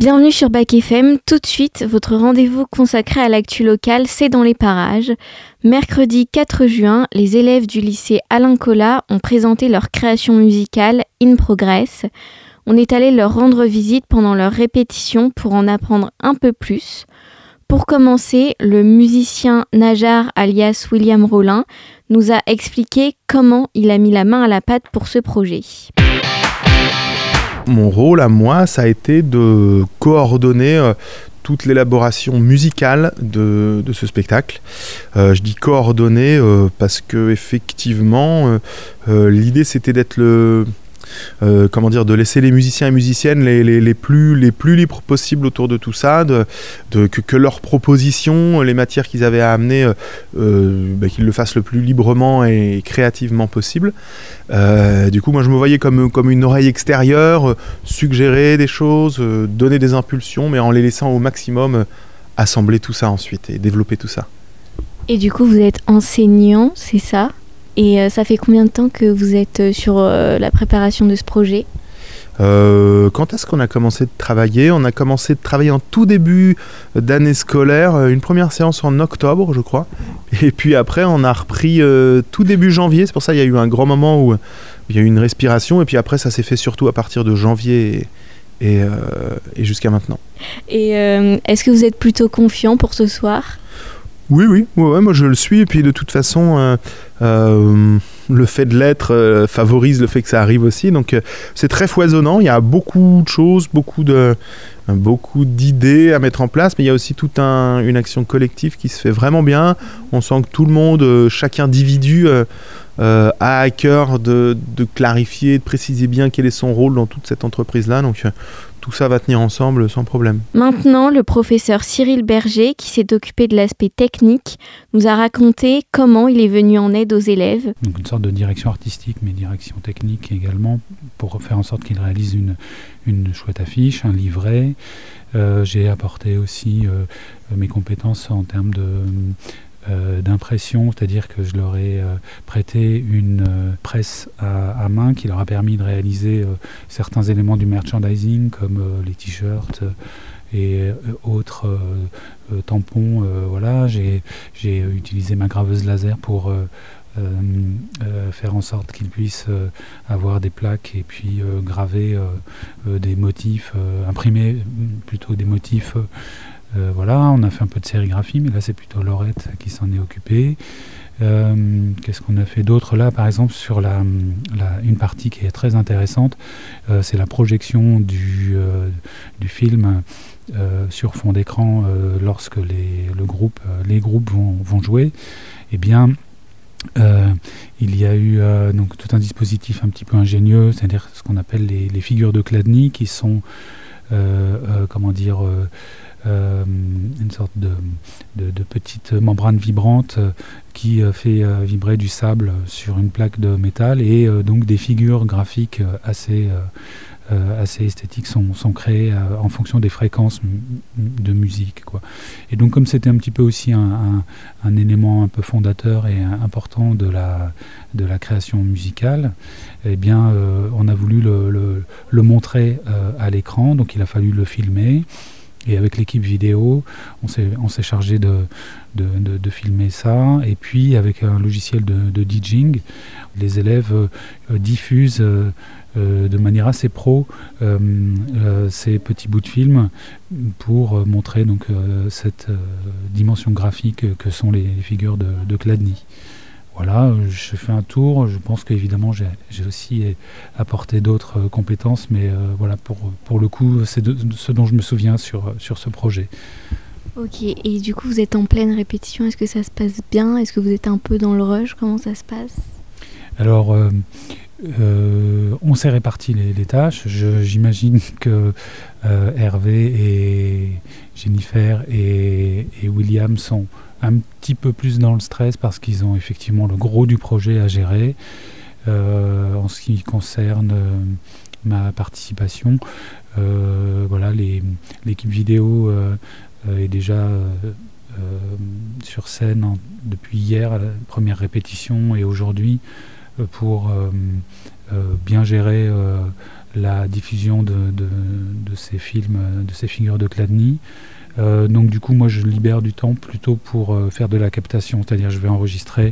Bienvenue sur Bac FM. Tout de suite, votre rendez-vous consacré à l'actu locale, c'est dans les parages. Mercredi 4 juin, les élèves du lycée Alain Colas ont présenté leur création musicale In Progress. On est allé leur rendre visite pendant leur répétition pour en apprendre un peu plus. Pour commencer, le musicien Najar alias William Rollin nous a expliqué comment il a mis la main à la pâte pour ce projet. Mon rôle à moi, ça a été de coordonner toute l'élaboration musicale de ce spectacle. Je dis coordonner parce que effectivement, l'idée c'était d'être de laisser les musiciens et musiciennes les plus libres possibles autour de tout ça, que leurs propositions, les matières qu'ils avaient à amener, qu'ils le fassent le plus librement et créativement possible. Du coup, moi je me voyais comme une oreille extérieure, suggérer des choses, donner des impulsions, mais en les laissant au maximum assembler tout ça ensuite et développer tout ça. Et du coup, vous êtes enseignant, c'est ça ? Et ça fait combien de temps que vous êtes sur la préparation de ce projet ? Quand est-ce qu'on a commencé de travailler ? On a commencé de travailler en tout début d'année scolaire, une première séance en octobre, je crois. Et puis après, on a repris tout début janvier. C'est pour ça qu'il y a eu un grand moment où il y a eu une respiration. Et puis après, ça s'est fait surtout à partir de janvier et jusqu'à maintenant. Et est-ce que vous êtes plutôt confiant pour ce soir ? Oui, moi je le suis, et puis de toute façon, le fait de l'être favorise le fait que ça arrive aussi, donc c'est très foisonnant, il y a beaucoup de choses, beaucoup d'idées à mettre en place, mais il y a aussi toute une action collective qui se fait vraiment bien. On sent que tout le monde, chaque individu a à cœur de clarifier, de préciser bien quel est son rôle dans toute cette entreprise-là, donc tout ça va tenir ensemble sans problème. Maintenant, le professeur Cyril Berger, qui s'est occupé de l'aspect technique, nous a raconté comment il est venu en aide aux élèves. Donc une sorte de direction artistique, mais direction technique également, pour faire en sorte qu'ils réalisent une chouette affiche, un livret. J'ai apporté aussi mes compétences en termes d'impression, c'est-à-dire que je leur ai prêté une presse à main qui leur a permis de réaliser certains éléments du merchandising comme les t-shirts et autres tampons. J'ai utilisé ma graveuse laser pour faire en sorte qu'ils puissent avoir des plaques et puis graver des motifs, imprimer plutôt des motifs. On a fait un peu de sérigraphie, mais là c'est plutôt Laurette qui s'en est occupée. Qu'est-ce qu'on a fait d'autre là, par exemple, sur une partie qui est très intéressante, c'est la projection du film sur fond d'écran lorsque les groupes vont jouer. Eh bien, il y a eu donc tout un dispositif un petit peu ingénieux, c'est-à-dire ce qu'on appelle les figures de Chladni, qui sont une sorte de petite membrane vibrante qui fait vibrer du sable sur une plaque de métal, et donc des figures graphiques assez esthétiques sont créées en fonction des fréquences de musique, quoi. Et donc comme c'était un petit peu aussi un élément un peu fondateur et important de la création musicale, eh bien on a voulu le montrer à l'écran, donc il a fallu le filmer. Et avec l'équipe vidéo, on s'est chargé de filmer ça. Et puis, avec un logiciel de DJing, les élèves diffusent de manière assez pro ces petits bouts de film pour montrer donc cette dimension graphique que sont les figures de Chladni. Voilà, je fais un tour. Je pense qu'évidemment, j'ai aussi apporté d'autres compétences, mais pour le coup, c'est ce dont je me souviens sur ce projet. Ok, et du coup, vous êtes en pleine répétition. Est-ce que ça se passe bien ? Est-ce que vous êtes un peu dans le rush ? Comment ça se passe ? Alors, on s'est réparti les tâches. J'imagine que Hervé et Jennifer et William sont un petit peu plus dans le stress parce qu'ils ont effectivement le gros du projet à gérer. En ce qui concerne ma participation, l'équipe vidéo est déjà sur scène depuis hier à la première répétition et aujourd'hui pour bien gérer la diffusion de ces films, de ces figures de Chladni. Donc du coup, moi, je libère du temps plutôt pour faire de la captation, c'est-à-dire je vais enregistrer,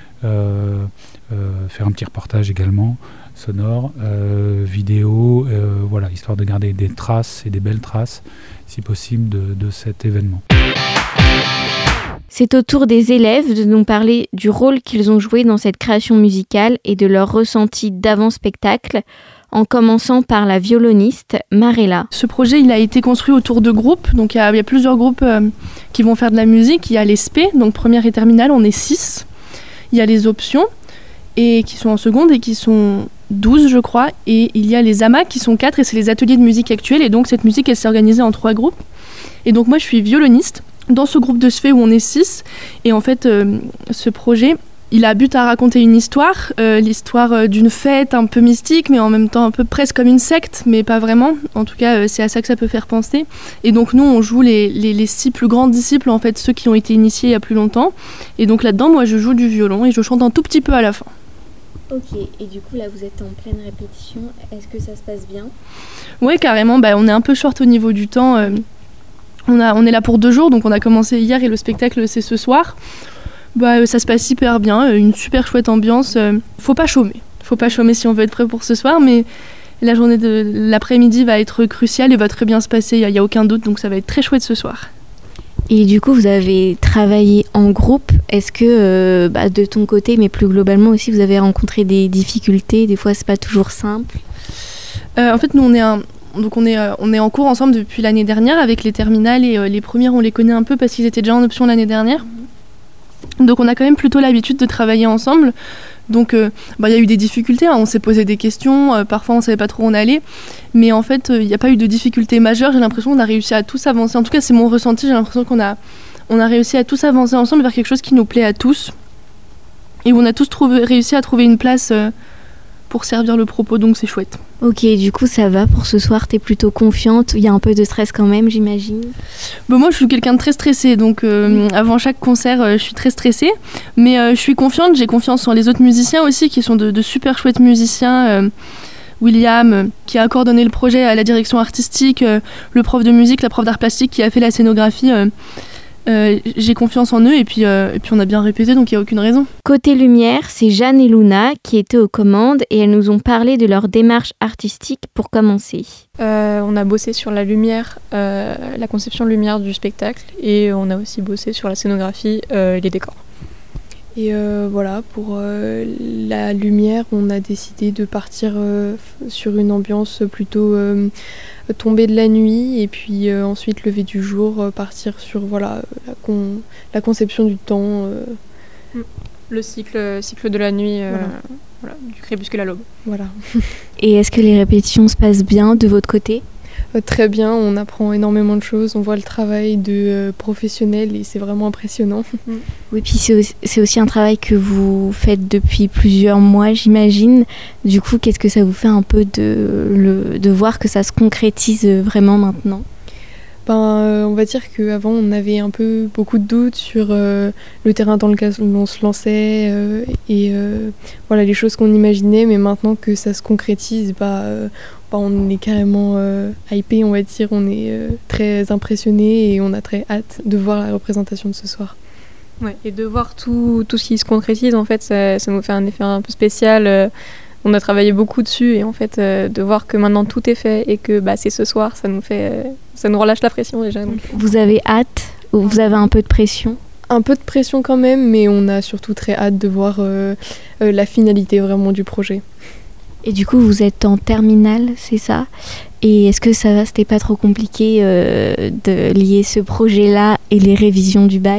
faire un petit reportage également, sonore, vidéo, voilà, histoire de garder des traces et des belles traces, si possible, de cet événement. C'est au tour des élèves de nous parler du rôle qu'ils ont joué dans cette création musicale et de leur ressenti d'avant-spectacle, en commençant par la violoniste Marella. Ce projet, il a été construit autour de groupes, donc il y a plusieurs groupes qui vont faire de la musique. Il y a les SP, donc première et terminale, on est 6. Il y a les options, et qui sont en seconde et qui sont 12, je crois. Et il y a les AMAC qui sont 4, et c'est les ateliers de musique actuels. Et donc cette musique, elle s'est organisée en 3 groupes. Et donc moi, je suis violoniste dans ce groupe de SP où on est 6. Et en fait, ce projet, il a but à raconter une histoire, l'histoire d'une fête un peu mystique, mais en même temps un peu presque comme une secte, mais pas vraiment. En tout cas, c'est à ça que ça peut faire penser. Et donc nous, on joue les 6 plus grands disciples, en fait, ceux qui ont été initiés il y a plus longtemps. Et donc là-dedans, moi, je joue du violon et je chante un tout petit peu à la fin. Ok, et du coup, là, vous êtes en pleine répétition. Est-ce que ça se passe bien ? Oui, carrément. On est un peu short au niveau du temps. On est là pour 2 jours, donc on a commencé hier et le spectacle, c'est ce soir. Ça se passe hyper bien, une super chouette ambiance. Faut pas chômer si on veut être prêt pour ce soir, mais la journée de l'après-midi va être cruciale et va très bien se passer, il n'y a aucun doute, donc ça va être très chouette ce soir. Et du coup, vous avez travaillé en groupe. Est-ce que, de ton côté, mais plus globalement aussi, vous avez rencontré des difficultés ? Des fois, c'est pas toujours simple. En fait, nous, on est en cours ensemble depuis l'année dernière avec les terminales et les premières, on les connaît un peu parce qu'ils étaient déjà en option l'année dernière. Donc on a quand même plutôt l'habitude de travailler ensemble. Donc y a eu des difficultés, on s'est posé des questions, parfois on savait pas trop où on allait, mais en fait il n'y a pas eu de difficultés majeures. J'ai l'impression qu'on a réussi à tous avancer, en tout cas c'est mon ressenti, j'ai l'impression qu'on a réussi à tous avancer ensemble vers quelque chose qui nous plaît à tous et où on a tous réussi à trouver une place pour servir le propos, donc c'est chouette. Ok, du coup ça va pour ce soir, t'es plutôt confiante, il y a un peu de stress quand même, j'imagine. Moi je suis quelqu'un de très stressé, donc avant chaque concert je suis très stressée, mais je suis confiante, j'ai confiance en les autres musiciens aussi qui sont de super chouettes musiciens. William qui a coordonné le projet à la direction artistique, le prof de musique, la prof d'art plastique qui a fait la scénographie. J'ai confiance en eux et puis on a bien répété, donc il n'y a aucune raison. Côté lumière, c'est Jeanne et Luna qui étaient aux commandes et elles nous ont parlé de leur démarche artistique pour commencer. On a bossé sur la lumière, la conception lumière du spectacle, et on a aussi bossé sur la scénographie et les décors. Et pour la lumière, on a décidé de partir sur une ambiance plutôt tombée de la nuit, et puis ensuite lever du jour, partir sur la conception du temps. Le cycle de la nuit, du crépuscule à l'aube. Voilà. Et est-ce que les répétitions se passent bien de votre côté ? Très bien, on apprend énormément de choses, on voit le travail de professionnels et c'est vraiment impressionnant. Oui, puis c'est aussi un travail que vous faites depuis plusieurs mois, j'imagine. Du coup, qu'est-ce que ça vous fait un peu de voir que ça se concrétise vraiment maintenant ? On va dire qu'avant on avait un peu beaucoup de doutes sur le terrain dans lequel on se lançait et les choses qu'on imaginait, mais maintenant que ça se concrétise, on est carrément hypé, on va dire, on est très impressionné et on a très hâte de voir la représentation de ce soir. Ouais, et de voir tout ce qui se concrétise, en fait, ça nous fait un effet un peu spécial. On a travaillé beaucoup dessus et en fait, de voir que maintenant tout est fait et que c'est ce soir, ça nous relâche la pression déjà. Donc. Vous avez hâte ou vous avez un peu de pression ? Un peu de pression quand même, mais on a surtout très hâte de voir la finalité vraiment du projet. Et du coup, vous êtes en terminale, c'est ça ? Et est-ce que ça va, c'était pas trop compliqué de lier ce projet-là et les révisions du bac ?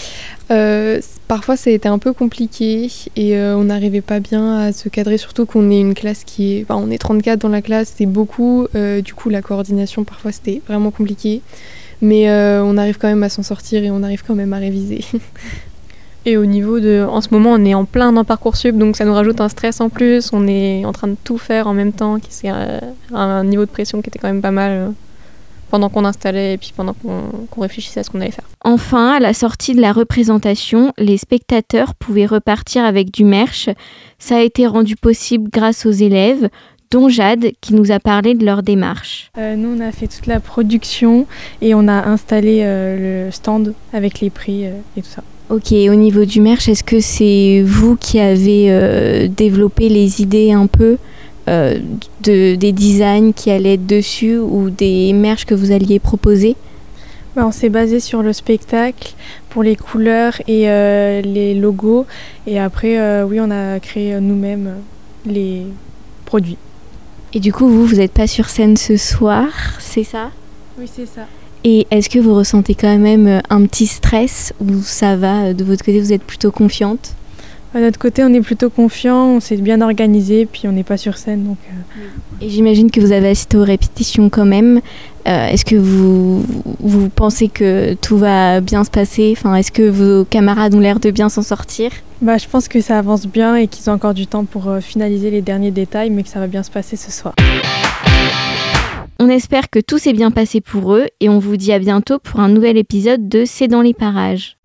Parfois ça a été un peu compliqué et on n'arrivait pas bien à se cadrer, surtout qu'on est une classe on est 34 dans la classe, c'est beaucoup, du coup la coordination parfois c'était vraiment compliqué, mais on arrive quand même à s'en sortir et on arrive quand même à réviser. Et au niveau en ce moment on est en plein dans Parcoursup, donc ça nous rajoute un stress en plus, on est en train de tout faire en même temps, c'est un niveau de pression qui était quand même pas mal pendant qu'on installait et puis pendant qu'on réfléchissait à ce qu'on allait faire. Enfin, à la sortie de la représentation, les spectateurs pouvaient repartir avec du merch. Ça a été rendu possible grâce aux élèves. dont Jade qui nous a parlé de leur démarche. Nous, on a fait toute la production et on a installé le stand avec les prix et tout ça. Ok, au niveau du merch, est-ce que c'est vous qui avez développé les idées un peu des designs qui allaient être dessus ou des merch que vous alliez proposer ? On s'est basé sur le spectacle pour les couleurs et les logos. Et après, oui, on a créé nous-mêmes les produits. Et du coup, vous n'êtes pas sur scène ce soir, c'est ça ? Oui, c'est ça. Et est-ce que vous ressentez quand même un petit stress ou ça va, de votre côté, vous êtes plutôt confiante ? De notre côté, on est plutôt confiant, on s'est bien organisé, puis on n'est pas sur scène. Donc, Et j'imagine que vous avez assisté aux répétitions quand même. Est-ce que vous pensez que tout va bien se passer ? Enfin, est-ce que vos camarades ont l'air de bien s'en sortir ? Je pense que ça avance bien et qu'ils ont encore du temps pour finaliser les derniers détails, mais que ça va bien se passer ce soir. On espère que tout s'est bien passé pour eux et on vous dit à bientôt pour un nouvel épisode de C'est dans les parages.